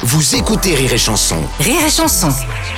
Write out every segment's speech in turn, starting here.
vous écoutez Rire et Chanson. Rire et Chanson.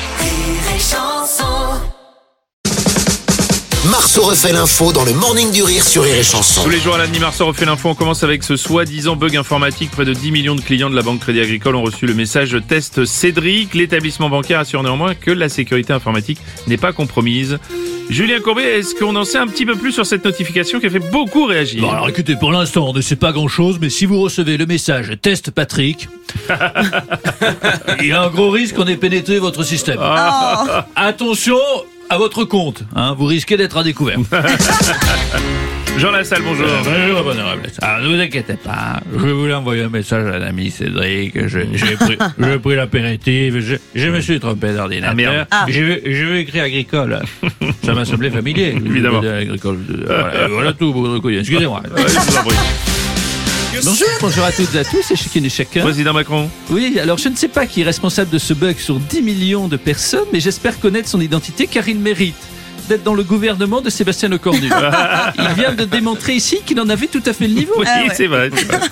Marceau refait l'info dans le Morning du Rire sur Rire et Chanson. Tous les jours à la demi, Marceau refait l'info. On commence avec ce soi-disant bug informatique. Près de 10 millions de clients de la Banque Crédit Agricole ont reçu le message test Cédric. L'établissement bancaire assure néanmoins que la sécurité informatique n'est pas compromise. Julien Courbet, est-ce qu'on en sait un petit peu plus sur cette notification qui a fait beaucoup réagir? Bon, alors écoutez, pour l'instant, on ne sait pas grand-chose, mais si vous recevez le message « Test Patrick », il y a un gros risque qu'on ait pénétré votre système. Attention à votre compte, vous risquez d'être à découvert. Jean Lassalle, bonjour. Bonjour, honorable. Alors, ne vous inquiétez pas, je voulais envoyer un message à l'ami Cédric. J'ai pris l'apéritif, je me suis trompé d'ordinateur. Merde. Je vais écrire agricole. Ça m'a semblé familier. Évidemment. Agricole. Voilà tout, votre couille. Excusez-moi. Ouais, je vous en prie. Bonjour à toutes et à tous et chacune et chacun. Président Macron. Oui, alors je ne sais pas qui est responsable de ce bug sur 10 millions de personnes, mais j'espère connaître son identité car il mérite d'être dans le gouvernement de Sébastien Lecornu. Il vient de démontrer ici qu'il en avait tout à fait le niveau. Oui, c'est vrai.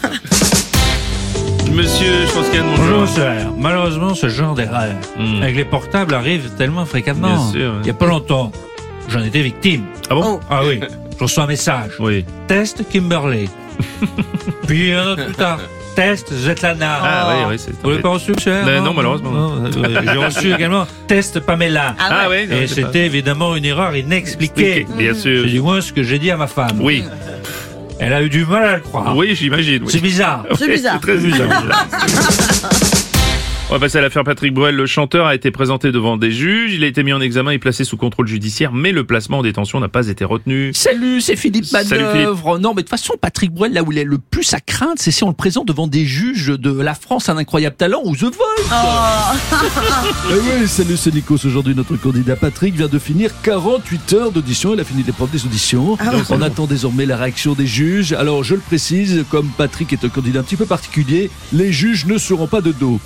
Monsieur Strauss-Kahn, bonjour. Bonjour, cher. Malheureusement, ce genre d'erreur avec les portables arrive tellement fréquemment. Bien sûr, ouais. Il n'y a pas longtemps, j'en étais victime. Ah bon? Ah oui, je reçois un message. Oui. Test Kimberley. Puis un autre plus tard. Test Svetlana. Ah oui, c'est... Vous l'avez pas reçu, cher? Non, malheureusement. J'ai reçu également Test Pamela. Ah oui. Et c'était évidemment une erreur inexpliquée. Bien sûr. C'est du moins ce que j'ai dit à ma femme. Oui. Elle a eu du mal à le croire. Oui, j'imagine. Oui. C'est bizarre. C'est très bizarre. On va passer à l'affaire Patrick Bruel. Le chanteur a été présenté devant des juges. Il a été mis en examen et placé sous contrôle judiciaire, mais le placement en détention n'a pas été retenu. Salut, c'est Philippe Salut, Manœuvre. Non, mais de toute façon, Patrick Bruel, là où il est le plus à craindre, c'est si on le présente devant des juges de La France, un incroyable talent ou The Voice. Oui, salut, c'est Nikos. Aujourd'hui, notre candidat Patrick vient de finir 48 heures d'audition. Il a fini l'épreuve des auditions. On attend désormais la réaction des juges. Alors, je le précise, comme Patrick est un candidat un petit peu particulier, les juges ne seront pas de dos.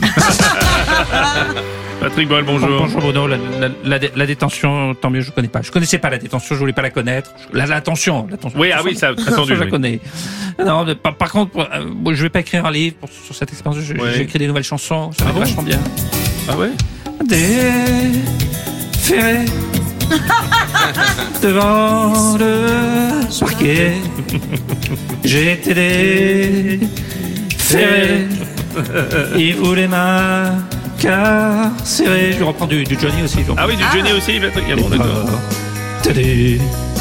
Patrick Bruel, bonjour. Bonjour Bruno, la détention, tant mieux, je connais pas. Je connaissais pas la détention, je voulais pas la connaître. L'attention. Oui, ah oui, ça, attendu. Je la connais. Non, par contre, je vais pas écrire un livre sur cette expérience. J'ai écrit des nouvelles chansons, ça va être vachement bien. Ah ouais? Déféré devant le parquet, j'ai été déféré. Il voulait m'incarcérer. Je vais reprendre du Johnny aussi. Ah oui, du Johnny aussi, Patrick. Ah bon, d'accord. Tenue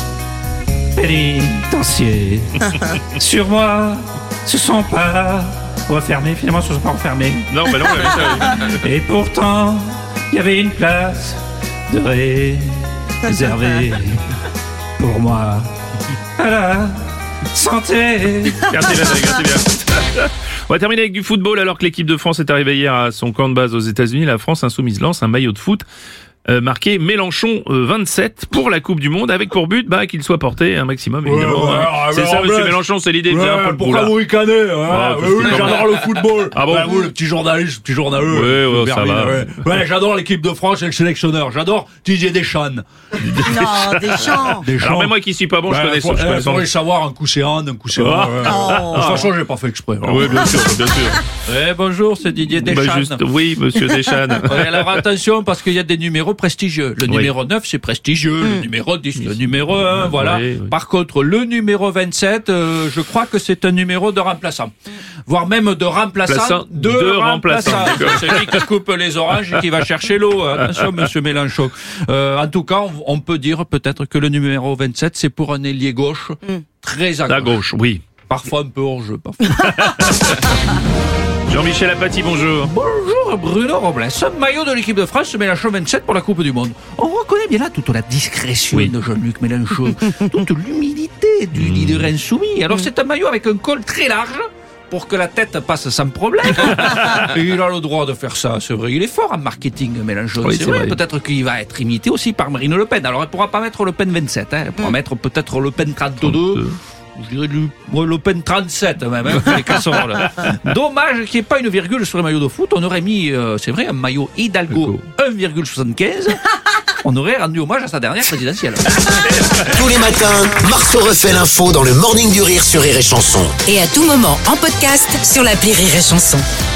pénitencier. Sur moi, se sont pas refermés. Finalement, se sont pas refermés. Non, bah non, ça. Et pourtant, il y avait une place de réservée pour moi. À la santé. Merci bien. On va terminer avec du football. Alors que l'équipe de France est arrivée hier à son camp de base aux États-Unis, la France insoumise lance un maillot de foot marqué Mélenchon 27 pour la Coupe du Monde, avec pour but qu'il soit porté un maximum, évidemment. C'est ça, monsieur Mélenchon, c'est l'idée de faire un peu le pourquoi vous ricanez oui, j'adore le football. Ah bon? Vous, le petit journaliste, petit journaleux. Oui, ça va. Ouais, j'adore l'équipe de France et le sélectionneur. J'adore Didier Deschamps. Non, Deschamps. Alors même moi qui suis pas bon, je connais son. Il faudrait savoir un coup c'est un coup c'est un. De toute façon, j'ai pas fait exprès. Oui, bien sûr. Bonjour, c'est Didier Deschamps. Oui, monsieur Deschamps. Alors attention, parce qu'il y a des numéros prestigieux. Le numéro 9, c'est prestigieux. Le numéro 10, le numéro 1, voilà. Oui. Par contre, le numéro 27, je crois que c'est un numéro de remplaçant. Voire même de remplaçant. De remplaçant. C'est lui qui coupe les oranges et qui va chercher l'eau. Attention, monsieur Mélenchon. En tout cas, on peut dire peut-être que le numéro 27, c'est pour un ailier gauche très à gauche, oui. Parfois un peu hors jeu, parfois. Jean-Michel Apathy, bonjour. Bonjour Bruno Robles. Un maillot de l'équipe de France, Mélenchon 27 pour la Coupe du Monde. On reconnaît bien là toute la discrétion de Jean-Luc Mélenchon, toute l'humilité du leader insoumis. Alors c'est un maillot avec un col très large pour que la tête passe sans problème. Et il a le droit de faire ça, c'est vrai. Il est fort en marketing, Mélenchon. Oui, c'est vrai. Peut-être qu'il va être imité aussi par Marine Le Pen. Alors elle pourra pas mettre Le Pen 27, elle pourra mettre peut-être Le Pen 32. Je dirais Le Pen 37 même, les casseroles. Dommage qu'il n'y ait pas une virgule sur le maillot de foot. On aurait mis, c'est vrai, un maillot Hidalgo 1,75. On aurait rendu hommage à sa dernière présidentielle. Tous les matins, Marceau refait l'info dans le Morning du Rire sur Rire et Chanson. Et à tout moment en podcast sur l'appli Rire et Chanson.